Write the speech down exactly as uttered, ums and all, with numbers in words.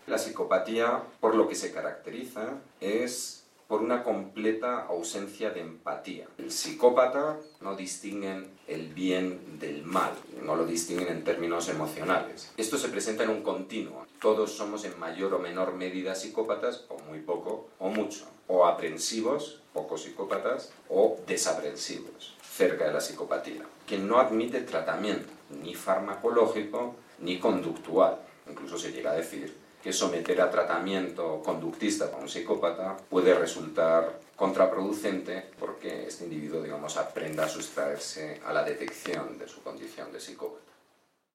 La psicopatía, por lo que se caracteriza, es por una completa ausencia de empatía. El psicópata no distinguen el bien del mal, no lo distinguen en términos emocionales. Esto se presenta en un continuo. Todos somos en mayor o menor medida psicópatas, o muy poco, o mucho. O aprensivos, pocos psicópatas, o desaprensivos, cerca de la psicopatía, que no admite tratamiento, ni farmacológico, ni conductual. Incluso se llega a decir que someter a tratamiento conductista para un psicópata puede resultar contraproducente porque este individuo, digamos, aprenda a sustraerse a la detección de su condición de psicópata.